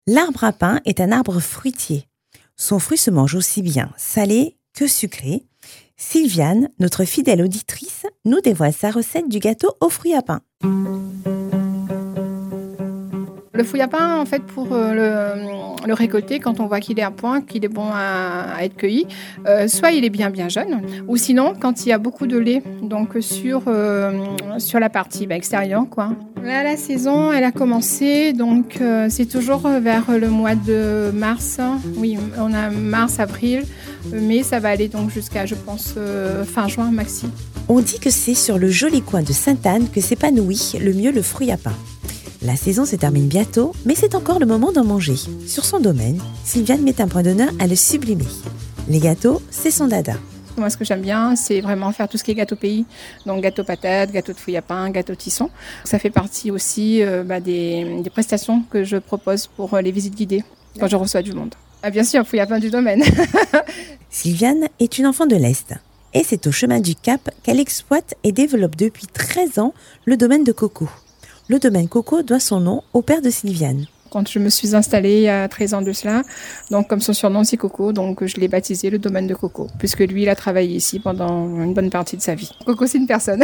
L'arbre à pain est un arbre fruitier. Son fruit se mange aussi bien salé que sucré. Sylviane, notre fidèle auditrice, nous dévoile sa recette du gâteau aux fruits à pain. Le fouille à pain, en fait, pour le récolter, quand on voit qu'il est à point, qu'il est bon à être cueilli, soit il est bien jeune, ou sinon quand il y a beaucoup de lait, donc sur la partie extérieure, quoi. Là, la saison, elle a commencé, donc c'est toujours vers le mois de mars. Oui, on a mars, avril, mais ça va aller donc jusqu'à, je pense, fin juin maxi. On dit que c'est sur le joli coin de Sainte-Anne que s'épanouit le mieux le fruit à pain. La saison se termine bientôt, mais c'est encore le moment d'en manger. Sur son domaine, Sylviane met un point d'honneur à le sublimer. Les gâteaux, c'est son dada. Moi, ce que j'aime bien, c'est vraiment faire tout ce qui est gâteau pays. Donc, gâteau patate, gâteau de fouille à pain, gâteau tisson. Ça fait partie aussi des prestations que je propose pour les visites guidées quand je reçois du monde. Ah, bien sûr, fouille à pain du domaine. Sylviane est une enfant de l'Est. Et c'est au chemin du Cap qu'elle exploite et développe depuis 13 ans le domaine de Coco. Le domaine Coco doit son nom au père de Sylviane. Quand je me suis installée il y a 13 ans de cela, donc comme son surnom c'est Coco, donc je l'ai baptisé le domaine de Coco, puisque lui il a travaillé ici pendant une bonne partie de sa vie. Coco c'est une personne.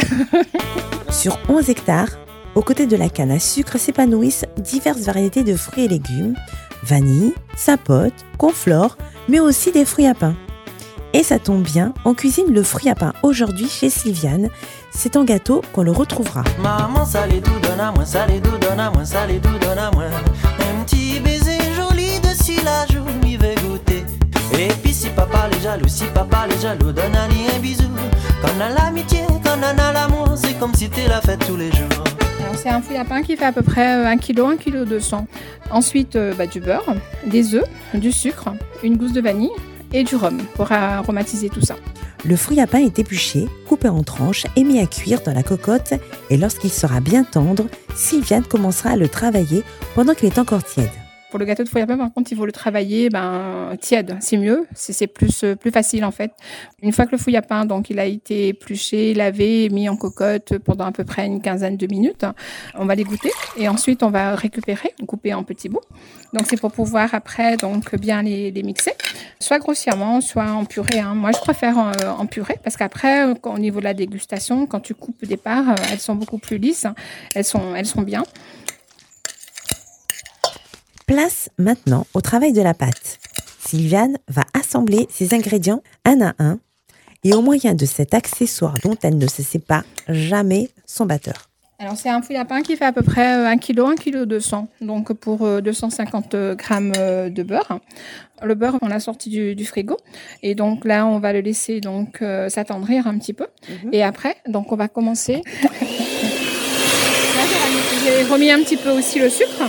Sur 11 hectares, aux côtés de la canne à sucre s'épanouissent diverses variétés de fruits et légumes, vanille, sapote, conflore, mais aussi des fruits à pain. Et ça tombe bien, on cuisine le fruit à pain aujourd'hui chez Sylviane. C'est en gâteau qu'on le retrouvera. Maman, salé doux, donne à moi, salé doux, donne à moi, salé doux, donne à moi. Un petit baiser joli dessus la joue, m'y vais goûter. Et puis si papa les jaloux, donne à lui un bisou. Quand on a l'amitié, quand on a l'amour, c'est comme si t'es la fête tous les jours. Alors, c'est un fruit à pain qui fait à peu près 1 kg, 1,2 kg. Ensuite, du beurre, des œufs, du sucre, une gousse de vanille et du rhum pour aromatiser tout ça. Le fruit à pain est épluché, coupé en tranches et mis à cuire dans la cocotte. Et lorsqu'il sera bien tendre, Sylviane commencera à le travailler pendant qu'il est encore tiède. Pour le gâteau de fruits à pain, par contre, il faut le travailler tiède. C'est mieux, c'est plus facile en fait. Une fois que le fruit à pain, donc, il a été épluché, lavé, mis en cocotte pendant à peu près une quinzaine de minutes, on va les goûter et ensuite on va récupérer, couper en petits bouts. Donc c'est pour pouvoir après donc bien les mixer, soit grossièrement, soit en purée. Moi je préfère en purée parce qu'après au niveau de la dégustation, quand tu coupes des parts, elles sont beaucoup plus lisses, elles sont bien. Place maintenant au travail de la pâte. Sylviane va assembler ses ingrédients un à un et au moyen de cet accessoire dont elle ne se sépare jamais son batteur. Alors c'est un fruit à pain qui fait à peu près 1 kg, 1,2 kg, donc pour 250 grammes de beurre. Le beurre, on l'a sorti du frigo et donc là on va le laisser donc s'attendrir un petit peu. Et après, donc on va commencer. Là, j'ai remis un petit peu aussi le sucre.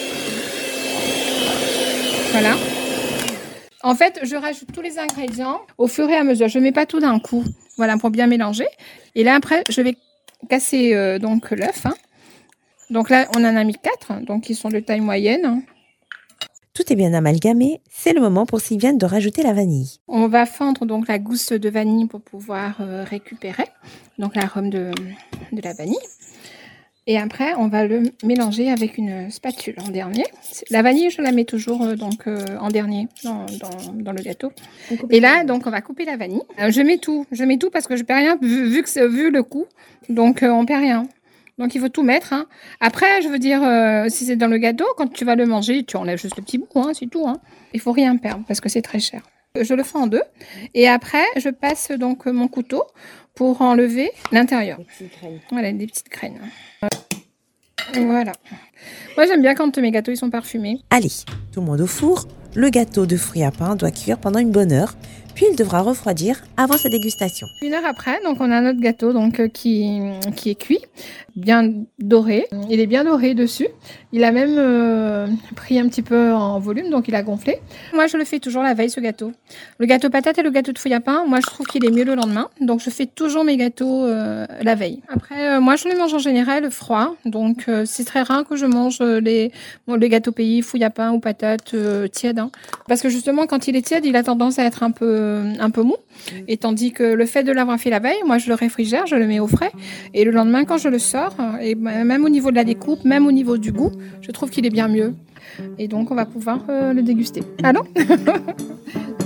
Voilà. En fait, je rajoute tous les ingrédients au fur et à mesure. Je ne mets pas tout d'un coup, voilà, pour bien mélanger. Et là, après, je vais casser donc l'œuf. Donc là, on en a mis 4, donc ils sont de taille moyenne. Tout est bien amalgamé. C'est le moment pour Sylviane de rajouter la vanille. On va fendre donc la gousse de vanille pour pouvoir récupérer donc l'arôme de la vanille. Et après, on va le mélanger avec une spatule en dernier. La vanille, je la mets toujours en dernier dans le gâteau. Et là, donc, on va couper la vanille. Je mets tout parce que je ne perds rien vu le coup. Donc, on ne perd rien. Donc, il faut tout mettre. Après, je veux dire, si c'est dans le gâteau, quand tu vas le manger, tu enlèves juste le petit bout, c'est tout. Il ne faut rien perdre parce que c'est très cher. Je le fais en 2. Et après, je passe donc mon couteau pour enlever l'intérieur. Voilà, des petites graines. Voilà. Moi, j'aime bien quand mes gâteaux ils sont parfumés. Allez, tout le monde au four. Le gâteau de fruits à pain doit cuire pendant une bonne heure, puis il devra refroidir avant sa dégustation. 1 heure après, donc on a notre gâteau donc qui est cuit, bien doré. Il est bien doré dessus. Il a même pris un petit peu en volume, donc il a gonflé. Moi, je le fais toujours la veille, ce gâteau. Le gâteau patate et le gâteau de fruits à pain, moi, je trouve qu'il est mieux le lendemain. Donc, je fais toujours mes gâteaux la veille. Après, moi, je les mange en général froid. Donc, c'est très rare que je mange les gâteaux pays, fruits à pain ou patates tièdes. Parce que justement, quand il est tiède, il a tendance à être un peu mou. Et tandis que le fait de l'avoir fait la veille, moi, je le réfrigère, je le mets au frais. Et le lendemain, quand je le sors, et même au niveau de la découpe, même au niveau du goût, je trouve qu'il est bien mieux. Et donc, on va pouvoir le déguster. Allons.